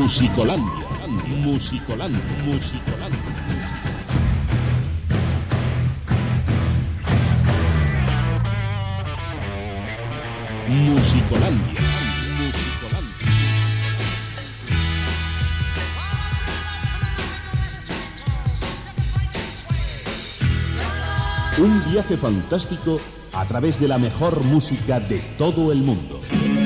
Musicolandia. Musicolandia. Musicolandia. Musicolandia. Musicolandia. Un viaje fantástico a través de la mejor música de todo el mundo.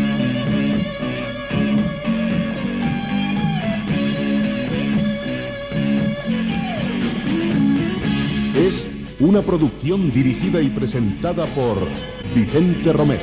Es una producción dirigida y presentada por Vicente Romero.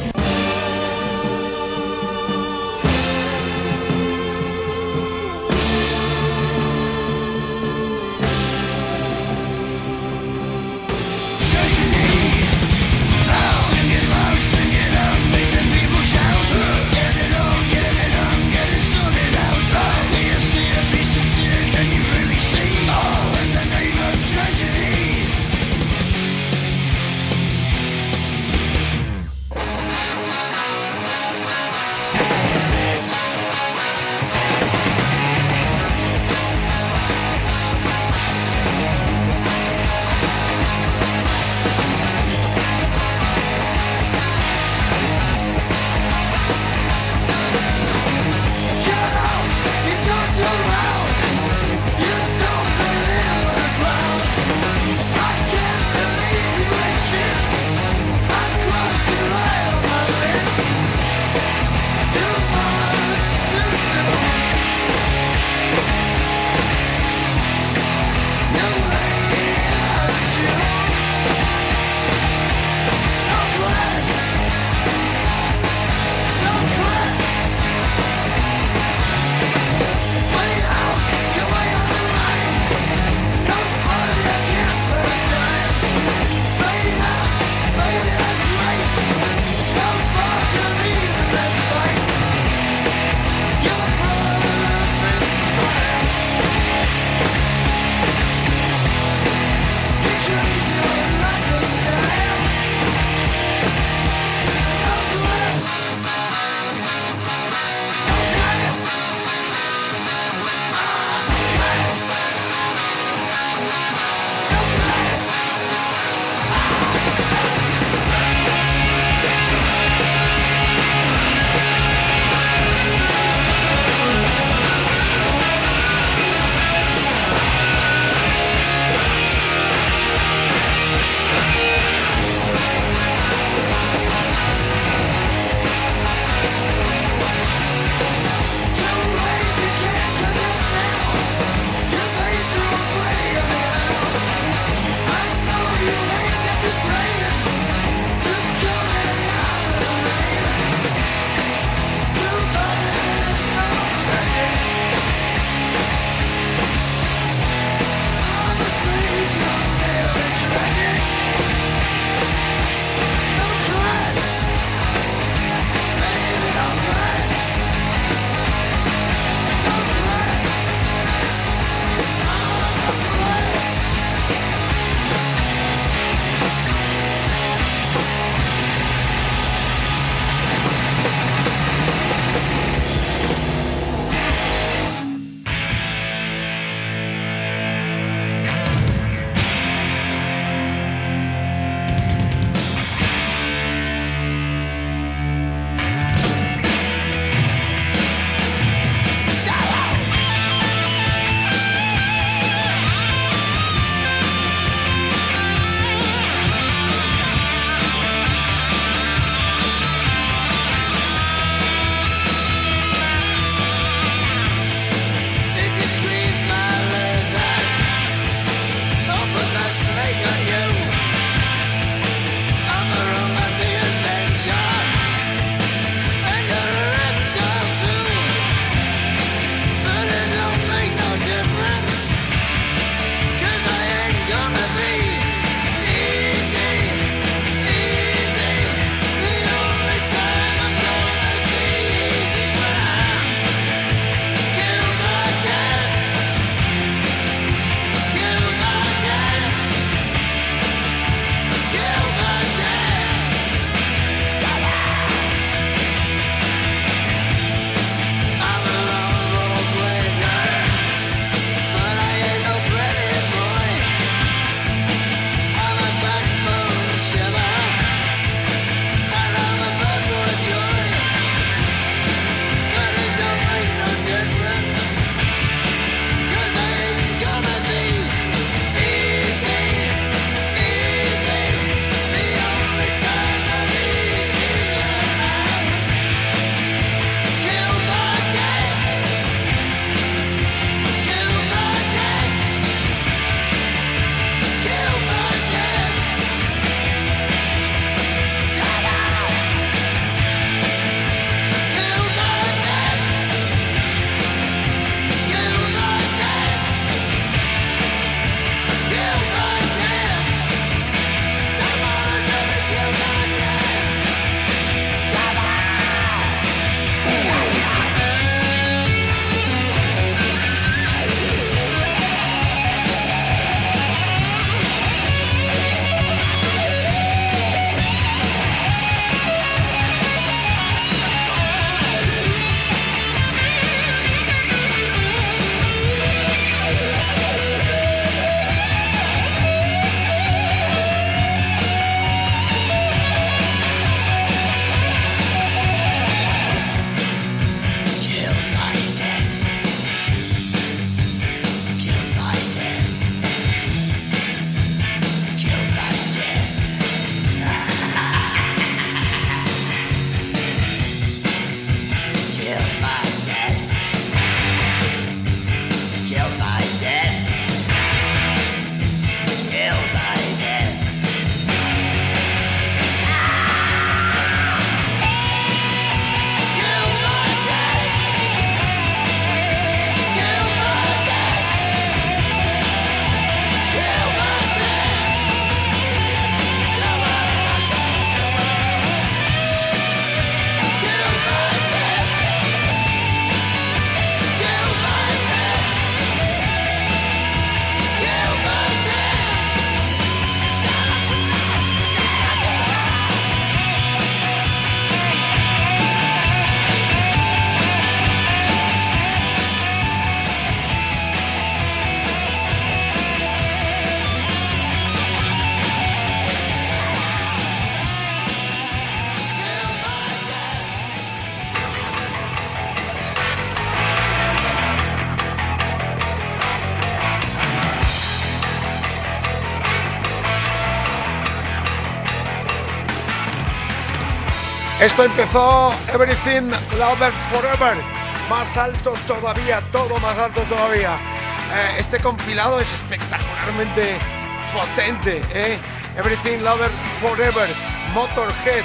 Esto empezó Everything Louder Forever, más alto todavía, todo más alto todavía. Este compilado es espectacularmente potente, Everything Louder Forever, Motorhead,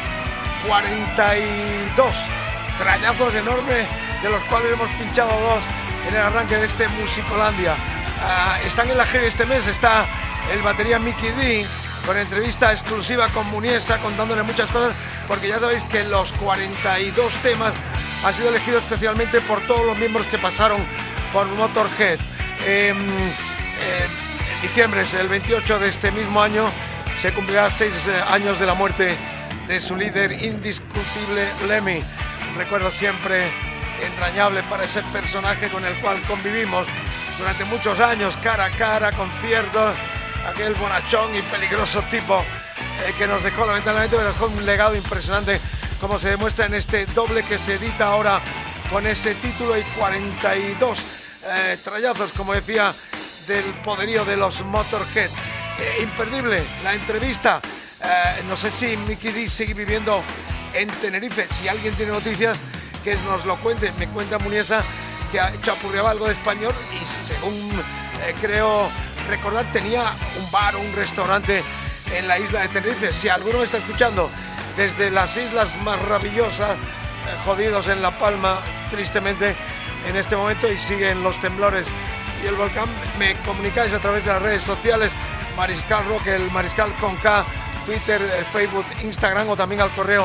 42 trallazos enormes, de los cuales hemos pinchado 2 en el arranque de este Musicolandia. Están en la gira este mes, está el batería Mickey D, con entrevista exclusiva con Muniesa, contándole muchas cosas, porque ya sabéis que los 42 temas han sido elegidos especialmente por todos los miembros que pasaron por Motorhead. En diciembre, el 28 de este mismo año, se cumplirá 6 años de la muerte de su líder indiscutible, Lemmy. Recuerdo siempre entrañable para ese personaje con el cual convivimos durante muchos años, cara a cara, conciertos, aquel bonachón y peligroso tipo que nos dejó, lamentablemente, un legado impresionante, como se demuestra en este doble que se edita ahora con ese título y 42 trallazos, como decía, del poderío de los Motorhead. Imperdible la entrevista. No sé si Mickey D sigue viviendo en Tenerife. Si alguien tiene noticias, que nos lo cuente. Me cuenta Muniesa que chapurreaba algo de español y, según creo recordar, tenía un bar o un restaurante en la isla de Tenerife. Si alguno me está escuchando desde las islas maravillosas, jodidos en La Palma, tristemente, en este momento, y siguen los temblores y el volcán, me comunicáis a través de las redes sociales, Mariscal Rock, el Mariscal con K, Twitter, Facebook, Instagram, o también al correo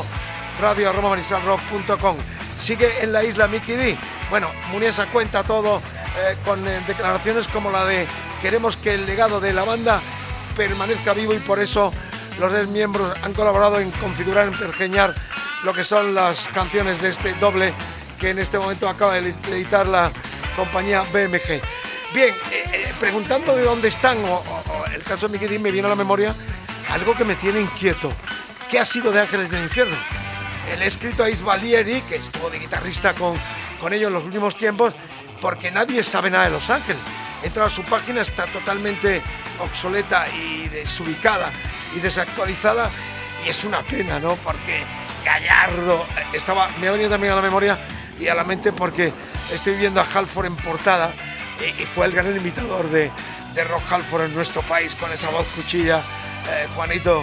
radio@mariscalrock.com. Sigue en la isla Mickey D. Bueno, Muniesa cuenta todo con declaraciones como la de: queremos que el legado de la banda permanezca vivo, y por eso los 10 miembros han colaborado en configurar, en pergeñar lo que son las canciones de este doble que en este momento acaba de editar la compañía BMG. Bien, preguntando de dónde están, o el caso de Mickey D, me viene a la memoria algo que me tiene inquieto. ¿Qué ha sido de Ángeles del Infierno? Le he escrito a Isvalieri, que estuvo de guitarrista con ellos en los últimos tiempos, porque nadie sabe nada de Los Ángeles. He entrado a su página, está totalmente obsoleta y desubicada y desactualizada, y es una pena, ¿no? Porque Gallardo me ha venido también a la memoria y a la mente, porque estoy viendo a Halford en portada, y fue el gran imitador de Rock Halford en nuestro país, con esa voz cuchilla, Juanito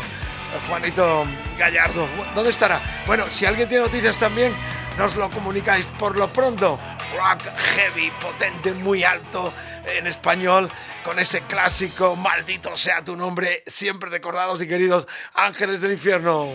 Gallardo. ¿Dónde estará? Bueno, si alguien tiene noticias también, nos lo comunicáis. Por lo pronto, rock heavy, potente, muy alto en español, con ese clásico Maldito sea tu nombre, siempre recordados y queridos, Ángeles del Infierno.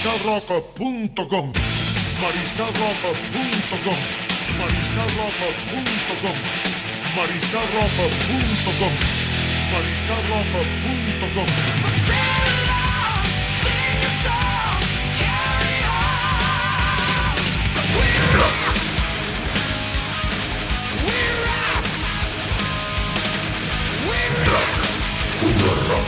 mariscalrock.com, mariscalrock.com, mariscalrock.com, mariscalrock.com, mariscalrock.com. Puro rock.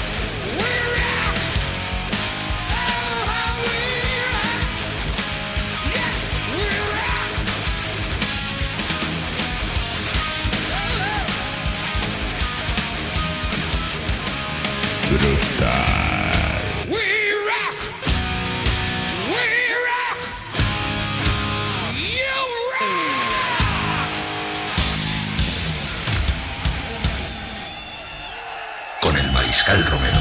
Con el Mariscal Romero.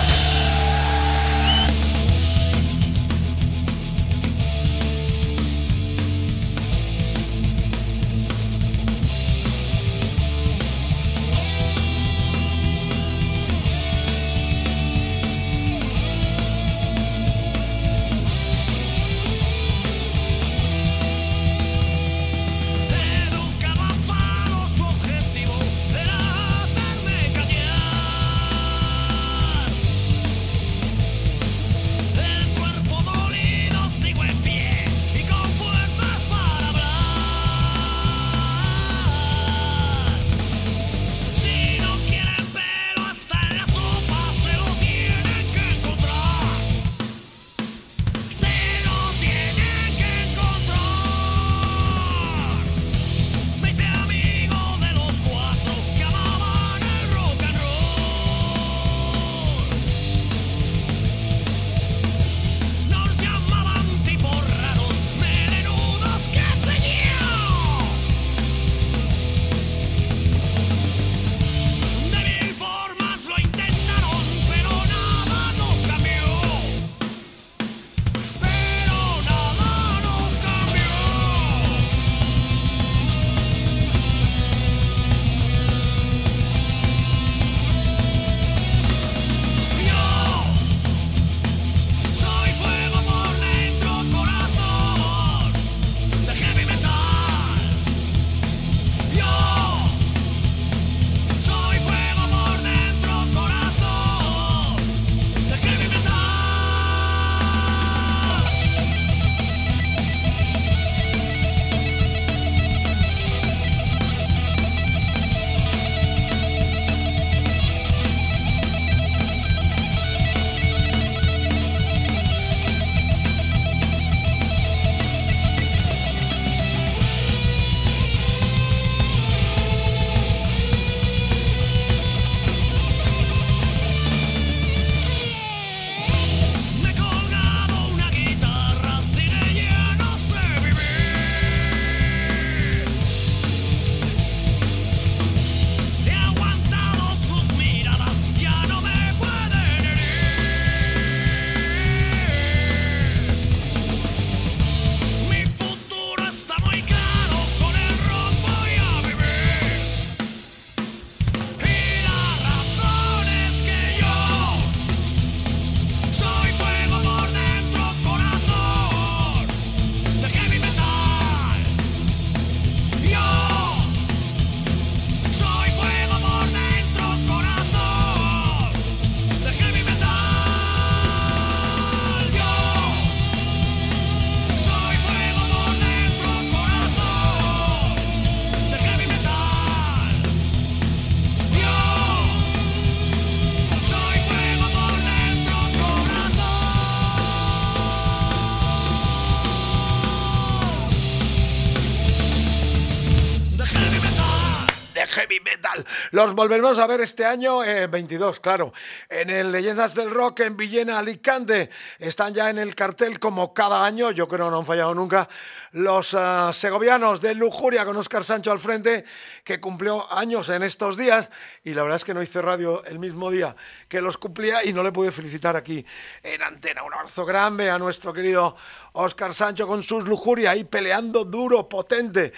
Heavy Metal. Los volveremos a ver este año 22, claro, en el Leyendas del Rock en Villena, Alicante. Están ya en el cartel como cada año, yo creo no han fallado nunca, los segovianos de Lujuria con Óscar Sancho al frente, que cumplió años en estos días, y la verdad es que no hice radio el mismo día que los cumplía y no le pude felicitar aquí en antena. Un abrazo grande a nuestro querido Óscar Sancho con sus Lujuria, ahí peleando duro, potente.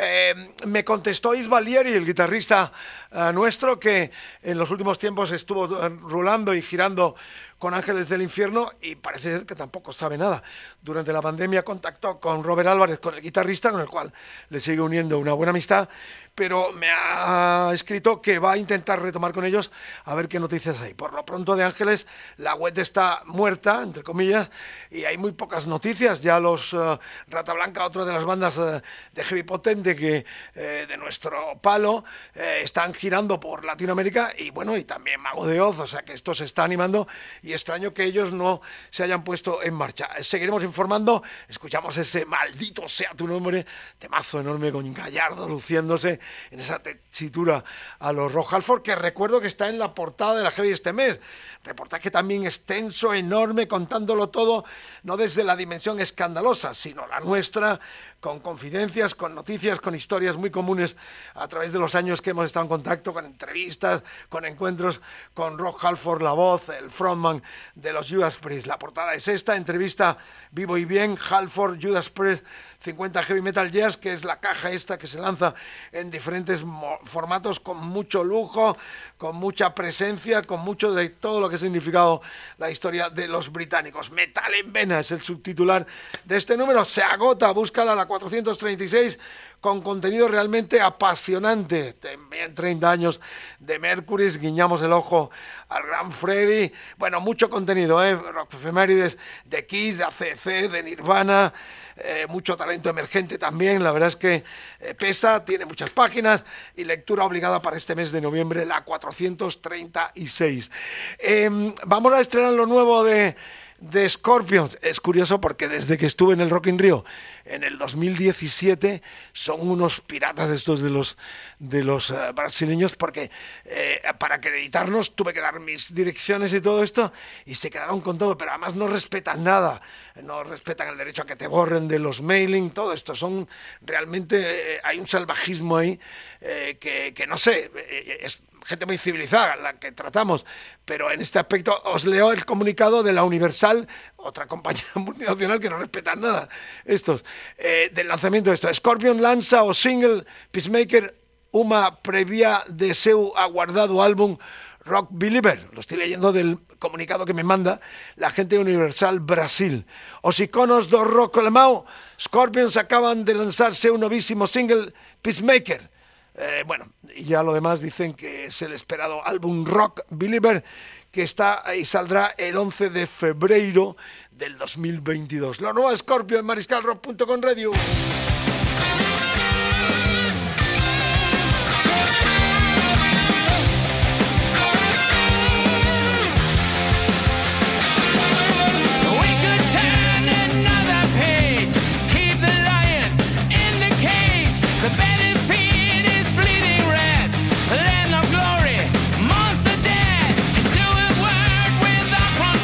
Me contestó Isvalieri, el guitarrista nuestro, que en los últimos tiempos estuvo rulando y girando con Ángeles del Infierno y parece ser que tampoco sabe nada. Durante la pandemia contactó con Robert Álvarez, con el guitarrista, con el cual le sigue uniendo una buena amistad, pero me ha escrito que va a intentar retomar con ellos a ver qué noticias hay. Por lo pronto de Ángeles, la web está muerta, entre comillas, y hay muy pocas noticias. Ya los Rata Blanca, otra de las bandas de heavy potente que de nuestro palo, están girando por Latinoamérica y bueno, y también Mago de Oz, o sea que esto se está animando y extraño que ellos no se hayan puesto en marcha. Seguiremos informando, escuchamos ese Maldito sea tu nombre, temazo enorme con Gallardo luciéndose en esa tesitura a los Rock Halford, que recuerdo que está en la portada de la Heavy este mes. Reportaje también extenso, enorme, contándolo todo, no desde la dimensión escandalosa, sino la nuestra, con confidencias, con noticias, con historias muy comunes a través de los años que hemos estado en contacto, con entrevistas, con encuentros con Rock Halford, la voz, el frontman de los Judas Priest. La portada es esta, entrevista vivo y bien, Halford, Judas Priest, 50 Heavy Metal Years, que es la caja esta que se lanza en diferentes formatos con mucho lujo, con mucha presencia, con mucho de todo lo que ha significado la historia de los británicos. Metal en vena es el subtitular de este número. Se agota, búscala, la 436, con contenido realmente apasionante. También 30 años de Mercury, guiñamos el ojo al gran Freddy. Bueno, mucho contenido, Rock efemérides de Kiss, de ACDC, de Nirvana, mucho talento emergente también. La verdad es que pesa, tiene muchas páginas y lectura obligada para este mes de noviembre, la 436. Vamos a estrenar lo nuevo de Scorpions. Es curioso porque desde que estuve en el Rock in Rio en el 2017 son unos piratas estos de los brasileños, porque para acreditarnos tuve que dar mis direcciones y todo esto y se quedaron con todo, pero además no respetan nada, no respetan el derecho a que te borren de los mailing, todo esto son realmente hay un salvajismo ahí que no sé, es gente muy civilizada la que tratamos, pero en este aspecto os leo el comunicado de la Universal, otra compañía multinacional que no respeta nada estos, del lanzamiento de esto. Scorpion lanza o single Peacemaker una previa de seu aguardado álbum Rock Believer. Lo estoy leyendo del comunicado que me manda la gente de Universal Brasil. Os iconos do rock alemão, Scorpions acaban de lanzarse un novísimo single Peacemaker. Bueno, y ya lo demás dicen que es el esperado álbum Rock Believer, que está y saldrá el 11 de febrero del 2022. Lo nuevo Scorpio en mariscalrock.com Radio.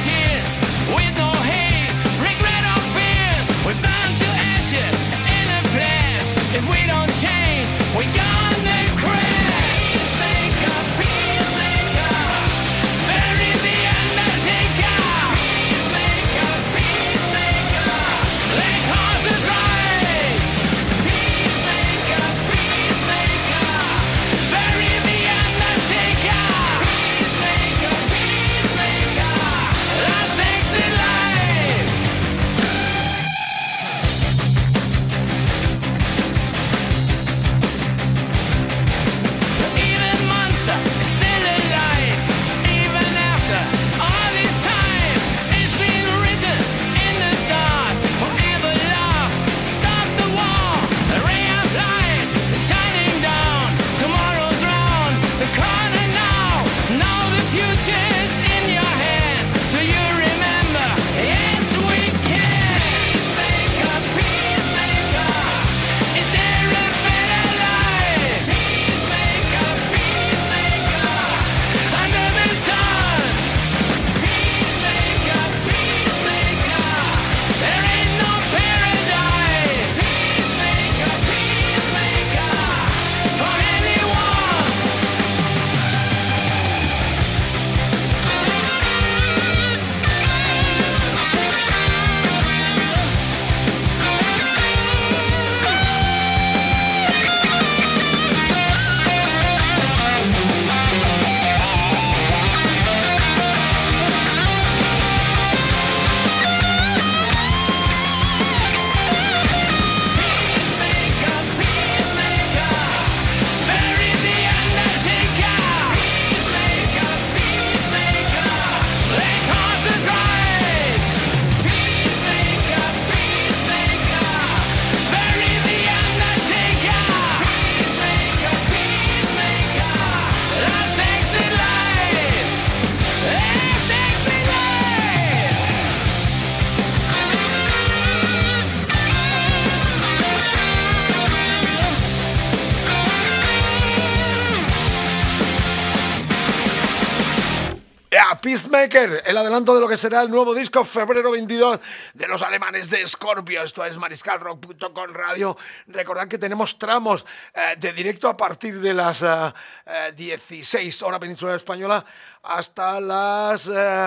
We're bound to ashes in a Peacemaker, el adelanto de lo que será el nuevo disco febrero 22 de los alemanes de Scorpio. Esto es mariscalrock.com radio. Recordad que tenemos tramos de directo a partir de las 16 hora peninsular española hasta las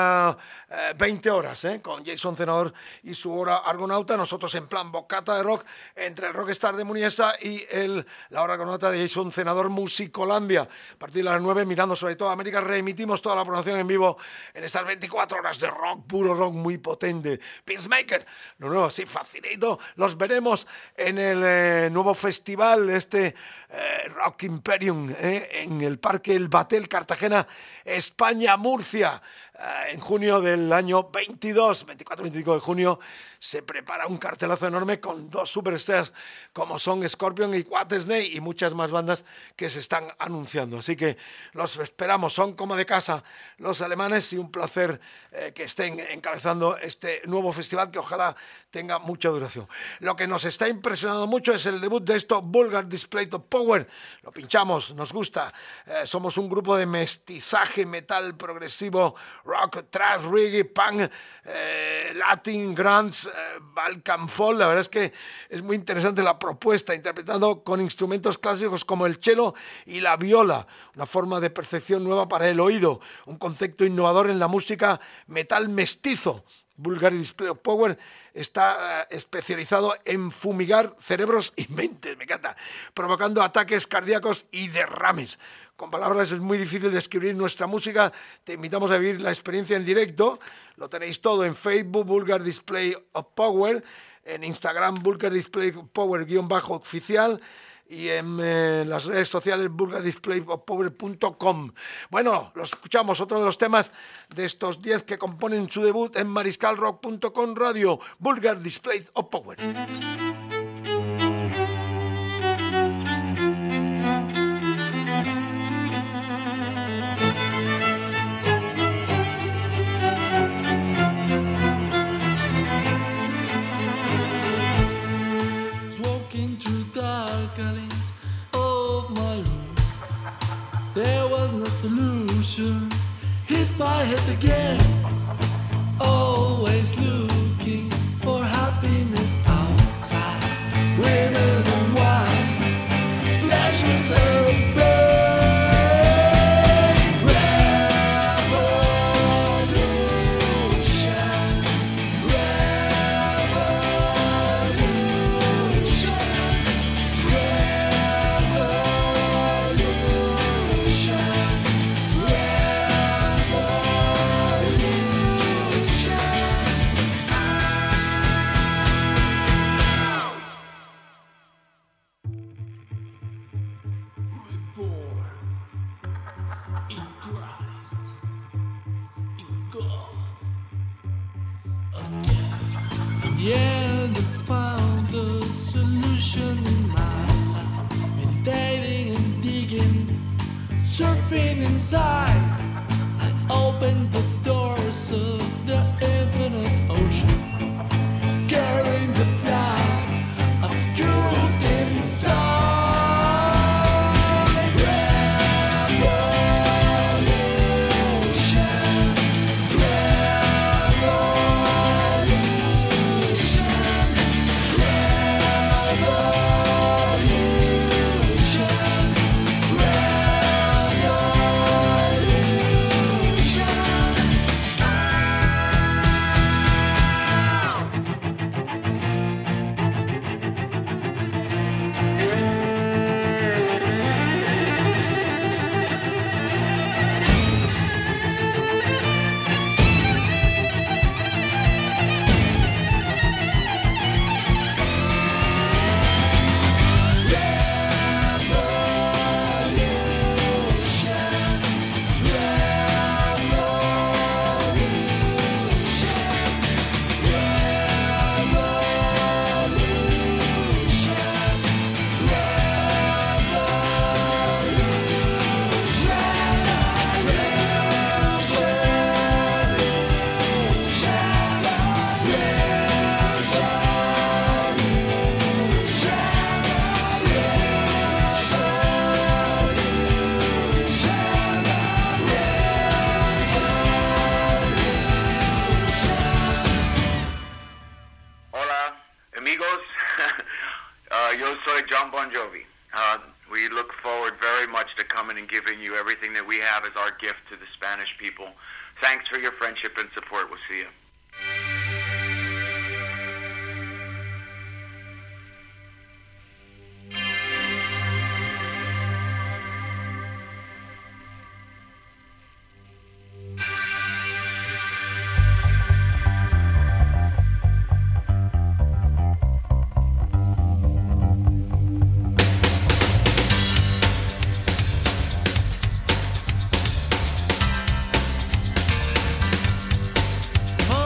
20 horas, con Jason Cenador y su hora argonauta. Nosotros en plan bocata de rock entre el Rockstar de Muniesa y la hora argonauta de Jason Cenador, Musicolandia. A partir de las 9, mirando sobre todo América, reemitimos toda la programación en vivo en estas 24 horas de rock, puro rock muy potente. Peacemaker, lo nuevo, así facilito. Los veremos en el nuevo festival, Rock Imperium, en el Parque El Batel, Cartagena, España, Murcia. En junio del año 22, 24-25 de junio, se prepara un cartelazo enorme con dos superestrellas como son Scorpion y Whitesnake y muchas más bandas que se están anunciando. Así que los esperamos, son como de casa los alemanes y un placer que estén encabezando este nuevo festival que ojalá tenga mucha duración. Lo que nos está impresionando mucho es el debut de esto, Vulgar Display of Power. Lo pinchamos, nos gusta. Somos un grupo de mestizaje, metal progresivo, rock, thrash, reggae, punk, latin, grunge, Balkan folk. La verdad es que es muy interesante la propuesta, interpretando con instrumentos clásicos como el cello y la viola, una forma de percepción nueva para el oído, un concepto innovador en la música metal mestizo. Vulgar Display of Power está especializado en fumigar cerebros y mentes, me encanta, provocando ataques cardíacos y derrames. Con palabras es muy difícil describir nuestra música. Te invitamos a vivir la experiencia en directo. Lo tenéis todo en Facebook, Vulgar Display of Power, en Instagram, Vulgar Display of Power_oficial, y en las redes sociales vulgardisplayofpower.com. Bueno, los escuchamos, otro de los temas de estos 10 que componen su debut en mariscalrock.com radio, Vulgar Display of Power. There was no solution. Hit my head again. Always looking for happiness outside. Women and wine, pleasures and pain. Yeah, I found the solution in my life. Meditating and digging, surfing inside. I opened the doors of the infinite ocean, carrying the flag of truth inside. we look forward very much to coming and giving you everything that we have as our gift to the Spanish people. Thanks for your friendship and support. We'll see you. Oh,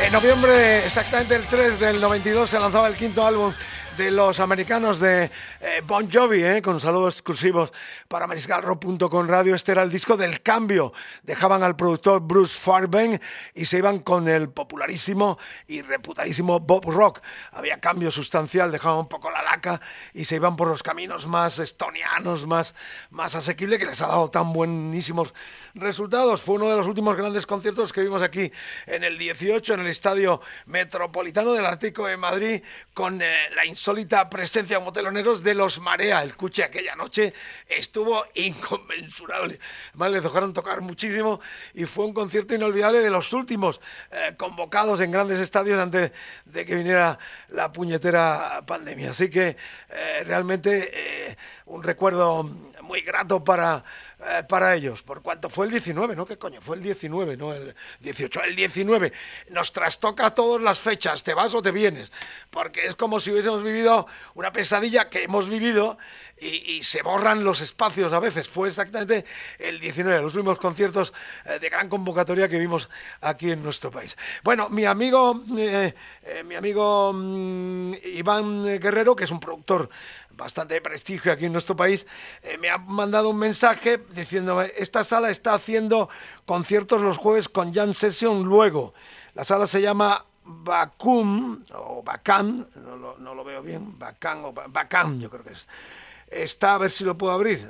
En noviembre, exactamente el 3 del 92, se lanzaba el quinto álbum de los americanos de Bon Jovi, con saludos exclusivos para mariscalrock.com radio. Este era el disco del cambio. Dejaban al productor Bruce Fairbairn y se iban con el popularísimo y reputadísimo Bob Rock. Había cambio sustancial, dejaban un poco la laca y se iban por los caminos más estonianos, más asequibles, que les ha dado tan buenísimos resultados. Fue uno de los últimos grandes conciertos que vimos aquí en el 18, en el Estadio Metropolitano del Ártico de Madrid, con la insólita presencia como teloneros de Los Marea. El Cuche aquella noche estuvo inconmensurable. Además, les dejaron tocar muchísimo y fue un concierto inolvidable, de los últimos convocados en grandes estadios antes de que viniera la puñetera pandemia. Así que realmente un recuerdo muy grato para ellos, por cuanto fue el 19, ¿no? ¿Qué coño? Fue el 19, no el 18, el 19. Nos trastoca todas las fechas, te vas o te vienes, porque es como si hubiésemos vivido una pesadilla que hemos vivido y se borran los espacios a veces. Fue exactamente el 19, los últimos conciertos de gran convocatoria que vimos aquí en nuestro país. Bueno, mi amigo Iván Guerrero, que es un productor bastante de prestigio aquí en nuestro país, me ha mandado un mensaje diciéndome: esta sala está haciendo conciertos los jueves con Jam Session luego. La sala se llama Bacum o Bacam, no lo veo bien, Bacam o Bacam, yo creo que es. Está, a ver si lo puedo abrir.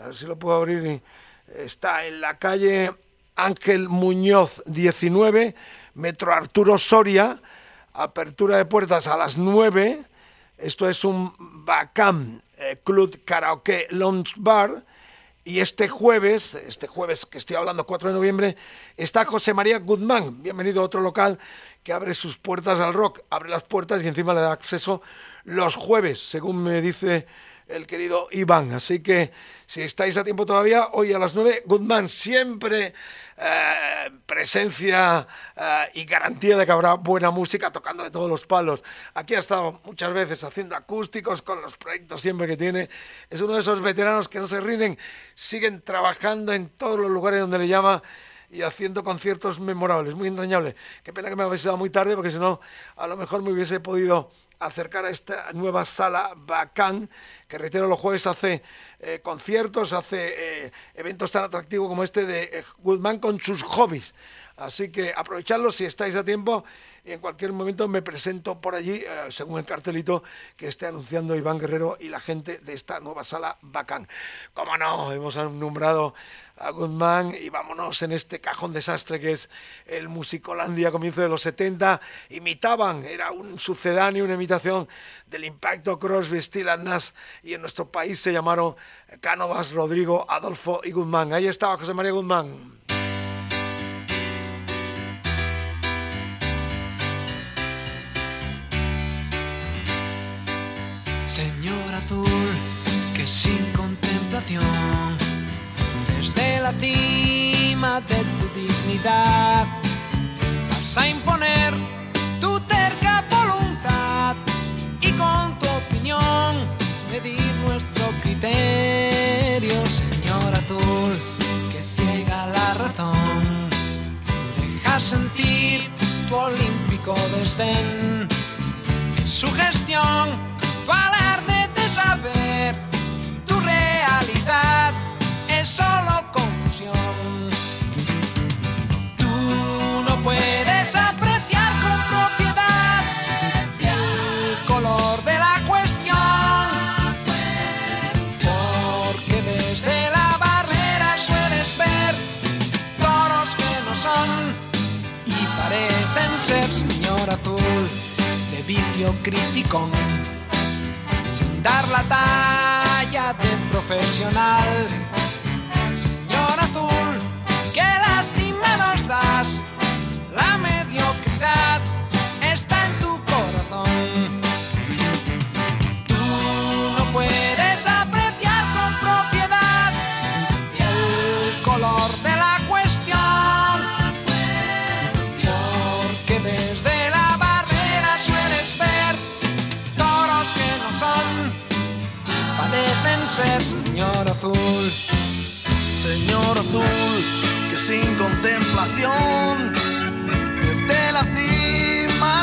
Está en la calle Ángel Muñoz 19, Metro Arturo Soria, apertura de puertas a las 9. Esto es un Bacam Club Karaoke Lounge Bar. Y este jueves que estoy hablando, 4 de noviembre, está José María Guzmán. Bienvenido a otro local que abre sus puertas al rock. Abre las puertas y encima le da acceso los jueves, según me dice el querido Iván. Así que si estáis a tiempo todavía, hoy a las 9, Guzmán, siempre presencia y garantía de que habrá buena música, tocando de todos los palos. Aquí ha estado muchas veces haciendo acústicos con los proyectos siempre que tiene. Es uno de esos veteranos que no se rinden, siguen trabajando en todos los lugares donde le llama y haciendo conciertos memorables, muy entrañables. Qué pena que me habéis dado muy tarde, porque si no, a lo mejor me hubiese podido acercar a esta nueva sala Bacán, que reitero, los jueves hace conciertos, hace eventos tan atractivos como este de Guzmán con sus hobbies. Así que aprovechadlo si estáis a tiempo, y en cualquier momento me presento por allí, según el cartelito que esté anunciando Iván Guerrero y la gente de esta nueva sala Bacán. Como no, hemos nombrado a Guzmán y vámonos en este cajón desastre que es el Musicolandia a comienzos de los 70. Imitaban, era un sucedáneo, una imitación del Impacto, Crosby, Stills & Nash, y en nuestro país se llamaron Cánovas, Rodrigo, Adolfo y Guzmán. Ahí estaba José María Guzmán. Señor azul, que sin contemplación, desde la cima de tu dignidad, vas a imponer tu terca voluntad y con tu opinión medir nuestro criterio. Señor azul, que ciega la razón, deja sentir tu olímpico desdén. En su gestión, tu alarde de saber, tu realidad es solo confusión. Tú no puedes apreciar con propiedad el color de la cuestión, porque desde la barrera sueles ver toros que no son y parecen ser. Señor azul, de vicio criticón, sin dar la talla de profesional. Señor azul, qué lástima nos das, la mediocridad está en tu corazón. Tú no puedes apreciar con propiedad el color de la cuestión, porque desde la barrera sueles ver toros que no son y parecen ser. Señor azul, Señor azul, que sin contemplación, desde la cima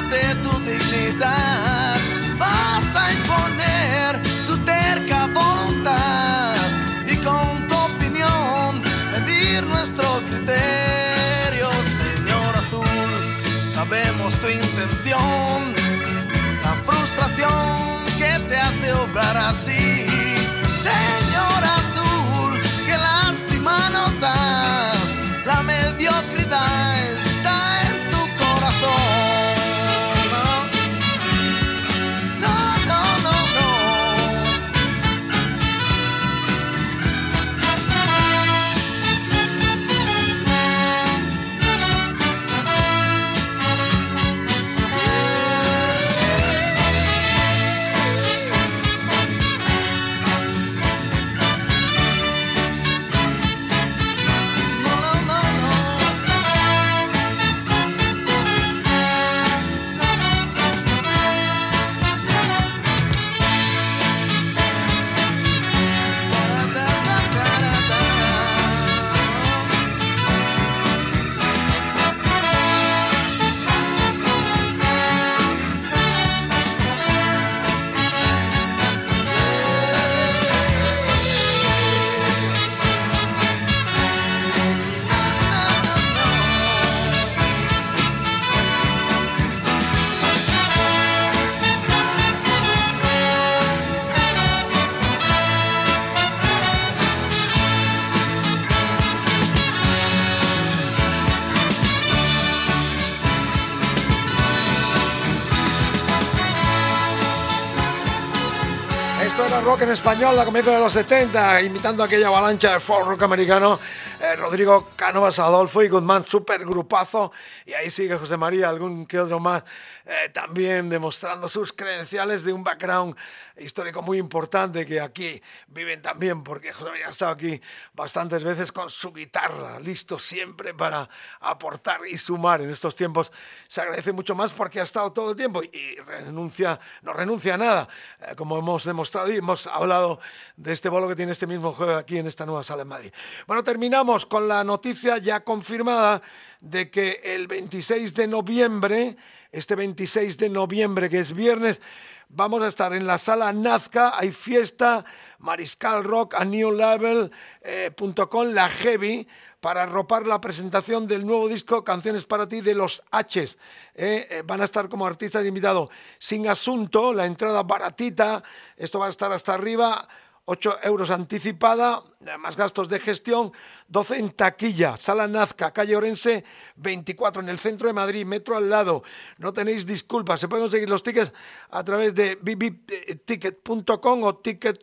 Esto era rock en español a comienzos de los 70, imitando aquella avalancha de folk rock americano. Rodrigo Cánovas, Adolfo y Guzmán, súper grupazo. Y ahí sigue José María, algún que otro más, también demostrando sus credenciales de un background histórico muy importante, que aquí viven también, porque José María ha estado aquí bastantes veces con su guitarra, listo siempre para aportar y sumar. En estos tiempos se agradece mucho más porque ha estado todo el tiempo y no renuncia a nada, como hemos demostrado y hemos hablado de este bolo que tiene este mismo jueves aquí en esta nueva sala en Madrid. Bueno, terminamos con la noticia ya confirmada de que el 26 de noviembre, este 26 de noviembre, que es viernes, vamos a estar en la sala Nazca. Hay fiesta, Mariscal Rock, a newlevel.com, la Heavy, para arropar la presentación del nuevo disco Canciones para ti de los H's. Van a estar como artistas invitados Sin Asunto, la entrada baratita, esto va a estar hasta arriba, 8 euros anticipada, más gastos de gestión, 12 en taquilla. Sala Nazca, calle Orense 24, en el centro de Madrid, metro al lado. No tenéis disculpas, se pueden conseguir los tickets a través de bibiticket.com o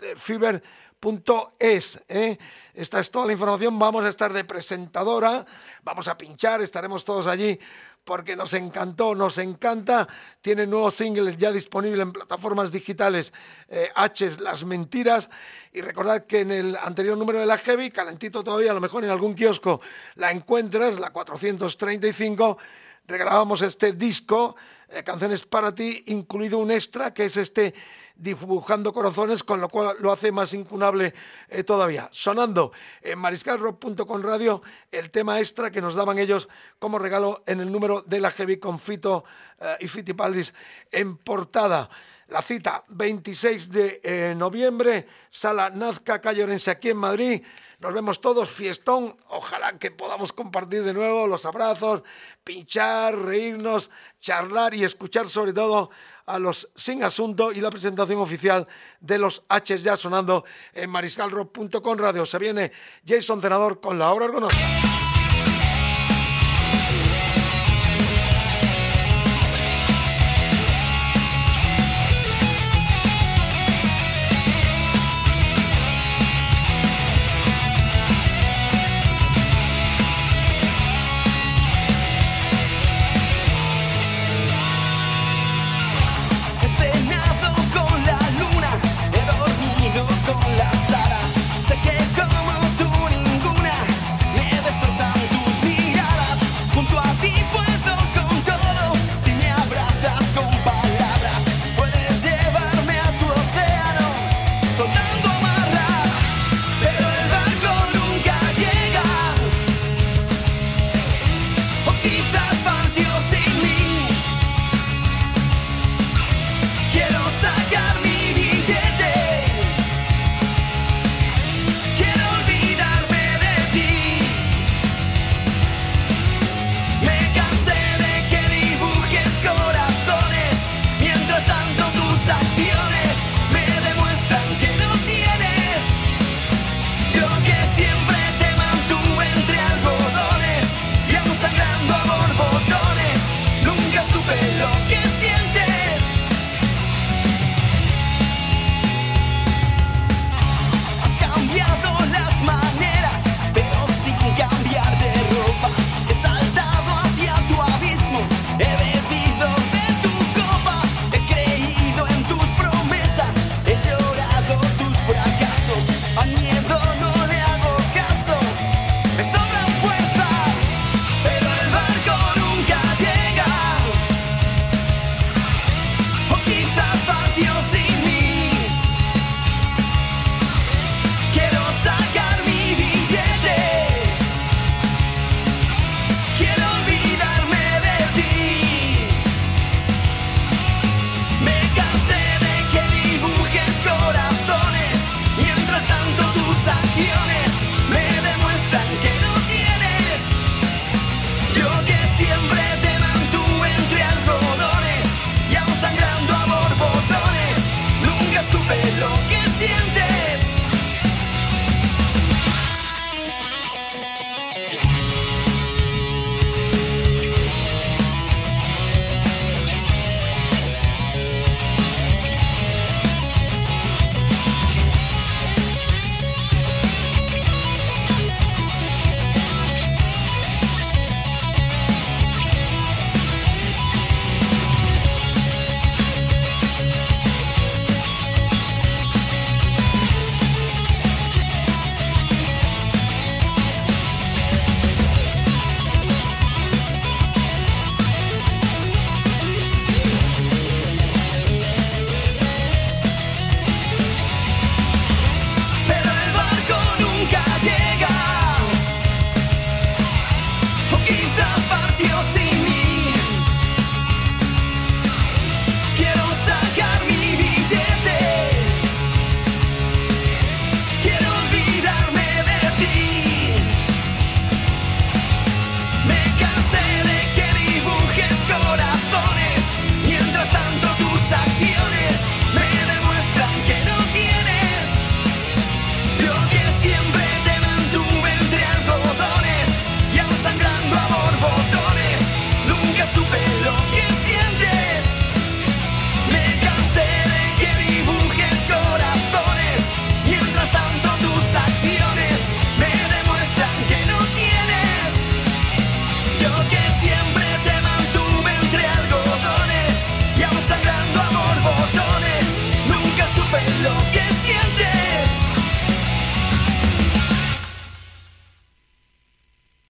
ticketfever.es. Esta es toda la información. Vamos a estar de presentadora, vamos a pinchar, estaremos todos allí porque nos encantó, nos encanta. Tiene nuevos singles ya disponibles en plataformas digitales, H's, Las Mentiras. Y recordad que en el anterior número de la Heavy, calentito todavía, a lo mejor en algún kiosco la encuentras, la 435, regalábamos este disco, Canciones para ti, incluido un extra, que es este Dibujando Corazones, con lo cual lo hace más incunable todavía. Sonando en mariscalrock.com radio el tema extra que nos daban ellos como regalo en el número de la Heavy con Fito y Fitipaldis en portada. La cita, 26 de noviembre, sala Nazca, calle Orense, aquí en Madrid. Nos vemos todos, fiestón, ojalá que podamos compartir de nuevo los abrazos, pinchar, reírnos, charlar y escuchar sobre todo a los Sin Asunto y la presentación oficial de los H's ya sonando en mariscalrock.com radio. Se viene Jason Cenador con La Hora Orgonosa.